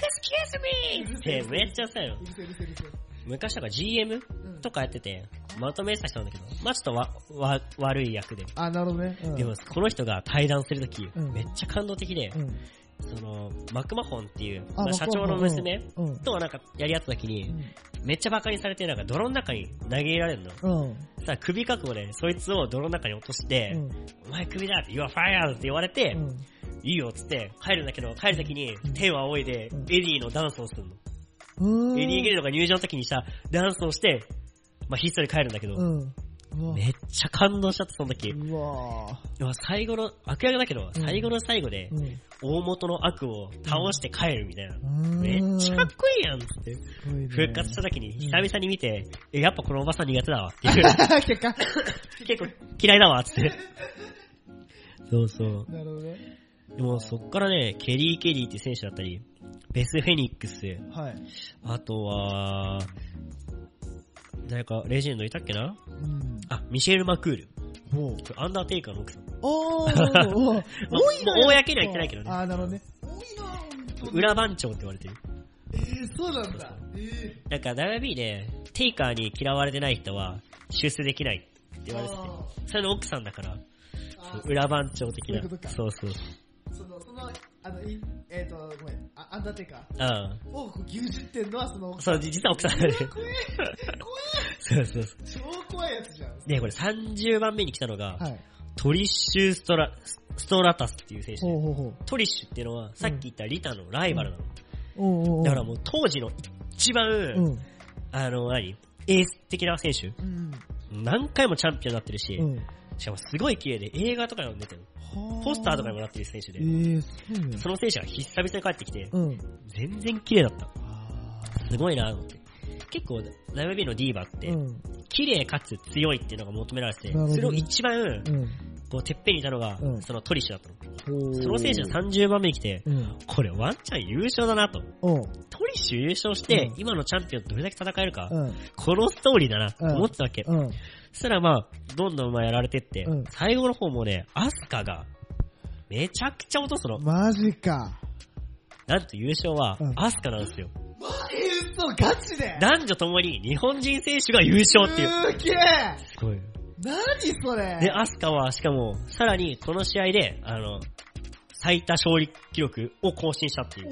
me! ってめっちゃうるさいよ。昔なんか GM とかやってて、まとめてた人なんだけど、ちょっと悪い役で。 なるほどね。 でもこの人が対談するとき、めっちゃ感動的で、マクマホンっていう、社長の娘となんかやり合ったときに、めっちゃバカにされて、なんか泥の中に投げ入れられるの。さ、首覚悟でそいつを泥の中に落として、お前首だって、You are fired! って言われて、いいよっつって帰るんだけど、帰るときに手を仰いでエディのダンスをするの。エディ・ゲレロが入場の時にしたダンスをして、ひっそり帰るんだけど、めっちゃ感動しちゃって、その時。最後の、悪役だけど、最後の最後で、大元の悪を倒して帰るみたいな。めっちゃかっこいいやんつって。復活した時に、久々に見て、やっぱこのおばさん苦手だわっていう。結構嫌いだわつって。そう。 なるほどね。 でもそっからね、ケリーっていう選手だったり、ベス・フェニックス、あとは、誰かレジェンドいたっけな、ミシェル・マクール。アンダーテイカーの奥さん。多いな。公には言ってないけどね。 なるほどね。 多いな。裏番長って言われてる。 そうなんだ。 なんか WB で、テイカーに嫌われてない人は出世できないって言われてて、それの奥さんだから、裏番長的な。そう。ごめん、アンダーテイカー。多く牛耳ってんのはその奥さん。 そう、実は奥さんだね。 怖そう。 超怖いやつじゃん。 で、これ30番目に来たのが、トリッシュストラタスっていう選手で、トリッシュっていうのは、さっき言ったリタのライバルなの。だからもう当時の一番、エース的な選手。何回もチャンピオンになってるし、しかもすごい綺麗で映画とかにも出てる。ポスターとかにもなってる選手で、その選手が久々に帰ってきて、全然綺麗だった。すごいなと思って。結構 WB のディーバって、綺麗かつ強いっていうのが求められて、それを一番、てっぺんにいたのが、そのトリッシュだったの。その選手が30番目に来て、これワンチャン優勝だなと。トリッシュ優勝して、今のチャンピオンどれだけ戦えるか、このストーリーだなと思ってたわけ。そしたらどんどんやられてって、最後の方もね、アスカが、めちゃくちゃ落とすの。 マジか。 なんと優勝は、アスカなんですよ。 嘘、ガチで男女ともに日本人選手が優勝っていう。 すげえすごい。 何それで、アスカは、しかも、さらにこの試合で、 最多勝利記録を更新したっていう。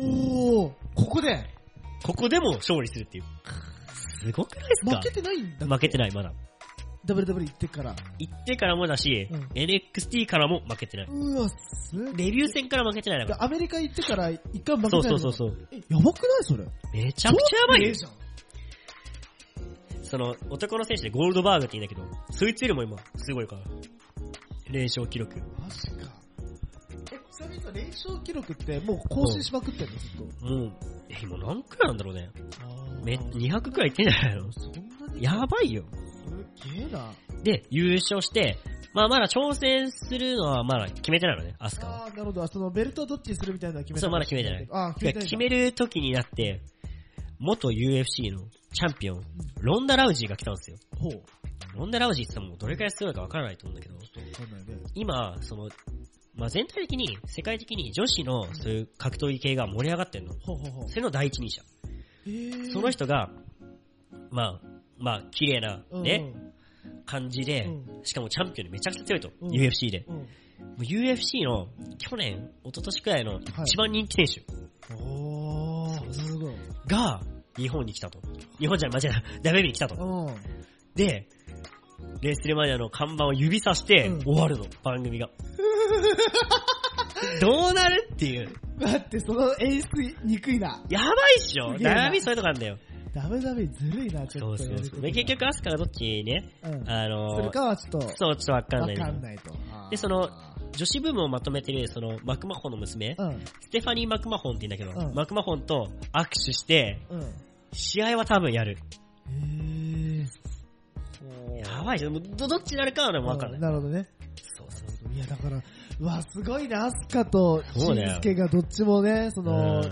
おー、ここでも勝利するっていう。すごくないですか？ 負けてないんだ。 負けてない、まだ。 WWE 行ってからもだし、NXT からも負けてない。 うわ、 デビュー戦から負けてないのか。アメリカ行ってから一回負けてないのか。 そう。 やばくないそれ？ めちゃくちゃやばいよ。その、男の選手でゴールドバーグって言うんだけど、そいつよりも今、すごいから。連勝記録。 マジか。ちなみに連勝記録ってもう更新しまくってんのずっと。 もう、今何くらいなんだろうね。200くらいいってんじゃないの？ そんなに？ やばいよ。 すげえな。 で、優勝して、まだ挑戦するのはまだ決めてないのね、アスカは。 なるほど。そのベルトをどっちにするみたいなのは決めてない。 そう、まだ決めてない。決める時になって、元 UFC のチャンピオン、ロンダ・ラウジーが来たんですよ。 ほう。 ロンダ・ラウジーって言ったらもうどれくらいすごいかわからないと思うんだけど、今、全体的に、世界的に女子のそういう格闘技系が盛り上がってんの。それの第一人者。その人が、綺麗なね、感じで、しかもチャンピオンでめちゃくちゃ強いと、UFC で。UFC の去年、一昨年くらいの一番人気選手が日本に来たと。日本じゃ間違えた。WB に来たと。で、レースレマニアの看板を指さして終わるの、番組が。どうなるっていう。 だってその演出にくいな。 やばいっしょ。WB そういうとこあんだよ。 ダメずるいな、ちょっと。 そう。で、結局アスカがどっちにね、 それかはちょっと。 そう、ちょっとわかんない。 わかんないと。 で、女子部門をまとめてる、マクマホンの娘、ステファニー・マクマホンって言うんだけど、マクマホンと握手して、試合は多分やる。やばいじゃん。どっちになるかはわかんない。 なるほどね。そう。いや、だから、うわ、すごいね、アスカとシンスケがどっちもね、どっちも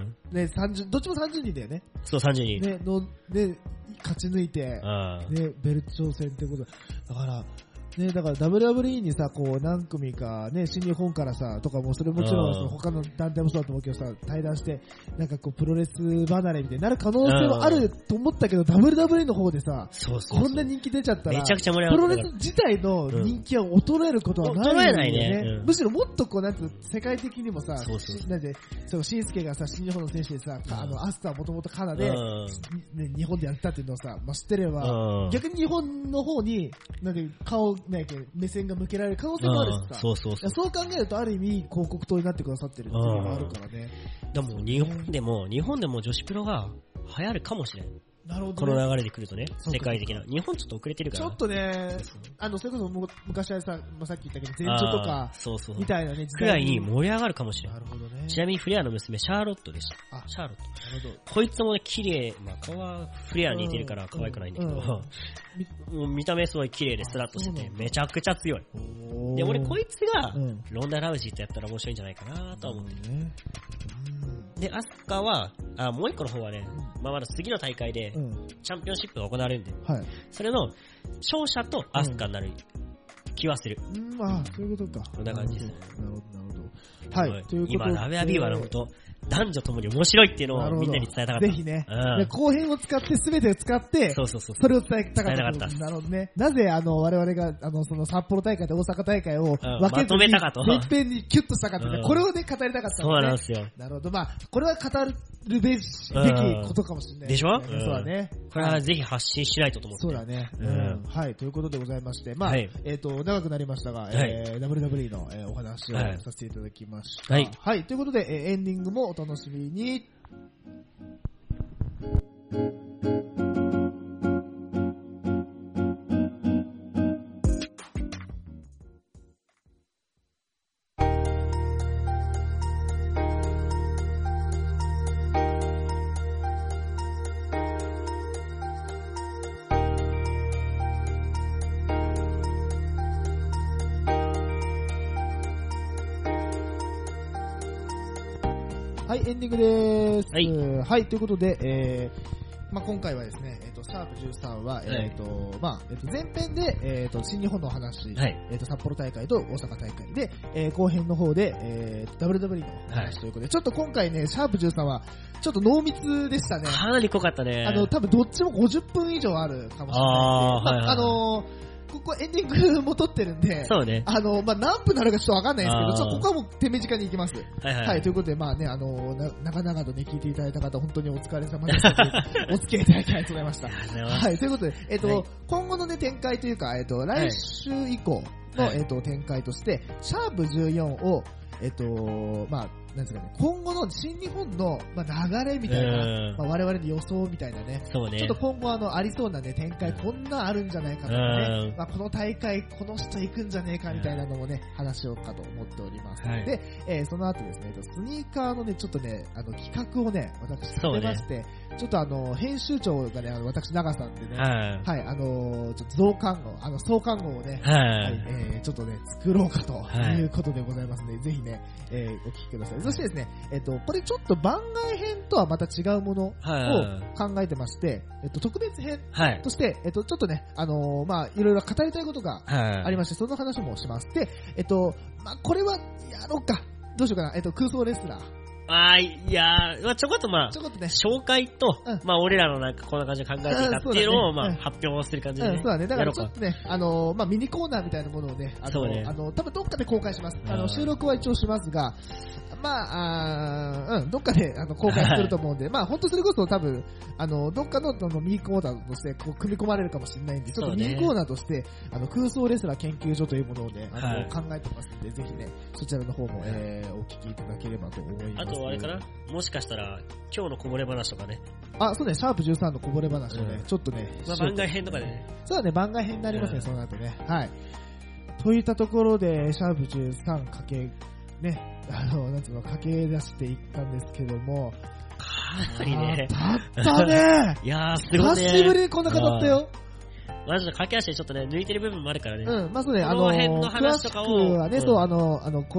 30人だよね。 そう、30人。 ね、勝ち抜いて、ね、ベルト挑戦ってことだから、だから WWE にさ、何組かね、新日本からさ、とかもそれもちろん他の団体もそうだと思うけどさ、対談して、プロレス離れみたいになる可能性もあると思ったけど、WWE の方でさ、こんな人気出ちゃったら、 めちゃくちゃ盛り上がる。 プロレス自体の人気は衰えることはないよね。衰えないね。むしろもっと世界的にもさ、シンスケがさ、新日本の選手でさ、アスカはもともとカナで、日本でやってたっていうのをさ、知ってれば、逆に日本の方に、目線が向けられる可能性もあるしさ。そう考えるとある意味広告塔になってくださってるっていうのがあるからね。 でも日本でも女子プロが流行るかもしれん。なるほど、ね、この流れで来るとね、世界的な。日本ちょっと遅れてるから。 ちょっとね、それこそ昔はさっき言ったけど、前女とか、みたいなね、 くらいに盛り上がるかもしれん。 なるほどね。 ちなみにフレアの娘、シャーロットでした。シャーロット。なるほど。こいつもね、綺麗、顔はフレアに似てるから可愛くないんだけど、もう見た目すごい綺麗でスラッとしてて、めちゃくちゃ強い。で、俺こいつが、ロンダ・ラウジーとやったら面白いんじゃないかなとは思ってる。で、アスカは、もう一個の方はね、まだ次の大会で、チャンピオンシップが行われるんで、それの勝者とアスカになる気はする。 そういうことか。 こんな感じですね。 なるほど。はい。ということで。 今、WB は本当男女ともに面白いっていうのをみんなに伝えたかった。 ぜひね。後編を使って、すべてを使って、それを伝えたかった。なるほどね。なぜ、我々が、その札幌大会と大阪大会を分けずに、別編にキュッとしたかった。これをね、語りたかった。 そうなんですよ。 なるほど。これは語るべきことかもしれない。 でしょ？ そうだね。 これはぜひ発信しないとと思って。 そうだね。はい。ということでございまして、長くなりましたが、WWE のお話をさせていただきました。はい。ということで、エンディングもお楽しみに。はい、エンディングでーす。はい、ということで、今回はですね、シャープ13は、前編で、新日本のお話、札幌大会と大阪大会で、後編の方で、WWE のお話ということで、ちょっと今回ね、シャープ13は、ちょっと濃密でしたね。 かなり濃かったね。 多分どっちも50分以上あるかもしれない。 ここエンディングも撮ってるんで、 そうね。 まあ、何分なるかちょっとわかんないですけど、 あーちょっとここはもう手短に行きます。 はいはい。 はい、ということで、まあね、長々とね、聞いていただいた方、本当にお疲れ様でしたお付き合いいただきありがとうございました。はい、ということで、 はい今後のね、展開というか、来週以降の、 はい展開として、シャープ14を、まあ、なんですかね、今後の新日本の、まあ、流れみたいな、まあ、我々の予想みたいなね、 そうね。 ちょっと今後ありそうなね、展開、こんなあるんじゃないかとかね、まあ、この大会、この人行くんじゃねえかみたいなのもね、話しようかと思っております。 はい、 で、その後ですね、スニーカーのね、ちょっとね、企画をね、私立てまして、ちょっと編集長がね、私長さんでね、はい、ちょっと増刊号、創刊号をね、はい、ちょっとね、作ろうかということでございますので、ぜひね、お聞きください。そしてですね、これちょっと番外編とはまた違うものを考えてまして、特別編として、ちょっとね、まあ、いろいろ語りたいことがありまして、その話もします。で、まあ、これはやろうか。どうしようかな。空想レスラー。 いやー、まあ、ちょこっとまあ、 ね、 紹介と、まあ、俺らのなんかこんな感じで考えていたっていうのを、まあ、発表する感じでね。 そうだね。だからちょっとね、まあ、ミニコーナーみたいなものをね、多分どっかで公開します。収録は一応しますが、まあ、どっかで公開すると思うんで、まあ、本当それこそ多分、どっかのミニコーナーとしてこう組み込まれるかもしれないんで、ちょっとミニコーナーとして、空想レスラー研究所というものをね、考えてますんで、ぜひね、そちらの方も、お聞きいただければと思います。 あと、あれかな、もしかしたら、今日のこぼれ話とかね。 そうね、シャープ13のこぼれ話をね、ちょっとね、 まあ、番外編とかでね。 そうだね、番外編になりますね、その後ね。はい。といったところで、シャープ13かけ、ね、なんつうの、駆け出していったんですけども、 かなりね。 たったねいやー、すごいね。 久しぶりにこんな語ったよ。 まず駆け足でちょっとね、抜いてる部分もあるからね。 まあそうね、 この辺の話とかを。 詳しくはね、そう、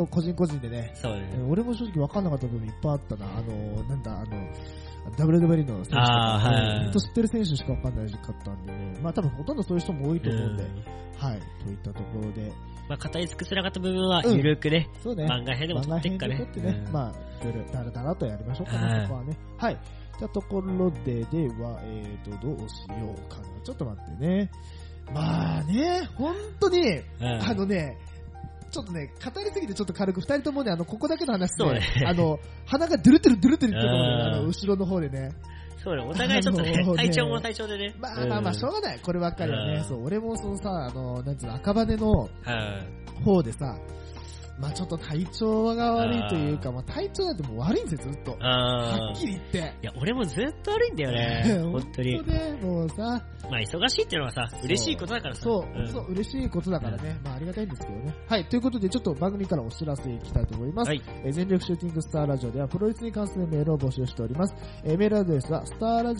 個人個人でね。 そうね。 俺も正直分かんなかった部分いっぱいあったな。なんだ、WWE の選手とか、 はい。 知ってる選手しか分かんないかったんでね。まあ多分ほとんどそういう人も多いと思うんで。はい。といったところで。 まあ語り尽くせなかった部分は、ゆるくね。 そうね。 番外編でも撮ってっかね。 番外編で撮ってね。まあ、だらだらとやりましょうかね、ここはね。はい。といったところで、では、どうしようかな。ちょっと待ってね。まあね、本当に、ちょっとね、語りすぎてちょっと軽く、二人ともね、ここだけの話で、鼻がドゥルトゥルドゥルトゥルって言ってるので、後ろの方でね。 そうね、お互いちょっとね、体調も体調でね。 まあ、しょうがない。こればっかりはね。そう、俺もそのさ、なんていうの、赤羽の方でさ、まあちょっと体調が悪いというか、まあ体調なんてもう悪いんですよ、ずっと。はっきり言って。 いや、俺もずっと悪いんだよね。本当に。 もうさ。 まあ忙しいっていうのはさ、嬉しいことだからさ。 そう、嬉しいことだからね。まあありがたいんですけどね。はい、ということでちょっと番組からお知らせいきたいと思います。全力シューティングスターラジオではプロレスに関するメールを募集しております。メールアドレスは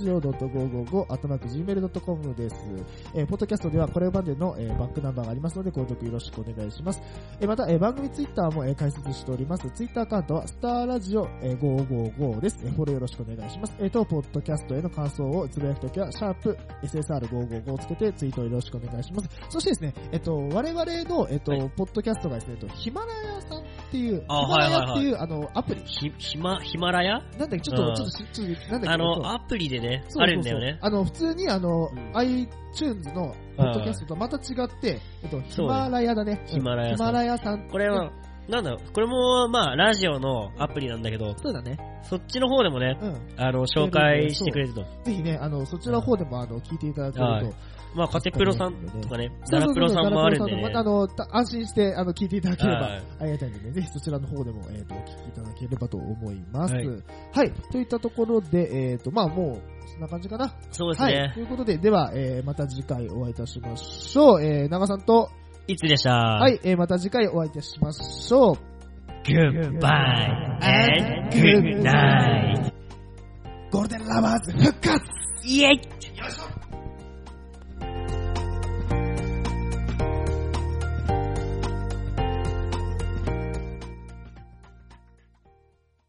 starradio.555@gmail.com です。ポッドキャストではこれまでのバックナンバーがありますので、購読よろしくお願いします。また、番組ツイッターも開設しております。ツイッターアカウントはスターラジオ555です。フォローよろしくお願いします。ポッドキャストへの感想をつぶやくときは、シャープ SSR555 をつけてツイートよろしくお願いします。そしてですね、我々の、ポッドキャストがですね、ヒマラヤさんっていう、アプリ。 ヒマラヤなんだっけ、ちょっと、なんだっけ。 アプリでね、あるんだよね。 普通にiTunes のポッドキャストとまた違って、ヒマラヤだね。 ヒマラヤさん。これは、なんだろう、これも、まあ、ラジオのアプリなんだけど、 そうだね。 そっちの方でもね、紹介してくれると。 ぜひね、そちらの方でも、聞いていただけると。 まあ、カテプロさんとかね、ダラプロさんもあるんでね。 また安心して、聞いていただければありがたいんでね、ぜひそちらの方でも、お聞きいただければと思います。はい。といったところで、まあ、もう、そんな感じかな。 そうですね。 はい。ということで、では、また次回お会いいたしましょう。長さんと、 いつでした。 はい。また次回お会いいたしましょう。 Goodbye and good night. ゴールデンラバーズ復活。 イエイ。 よいしょ。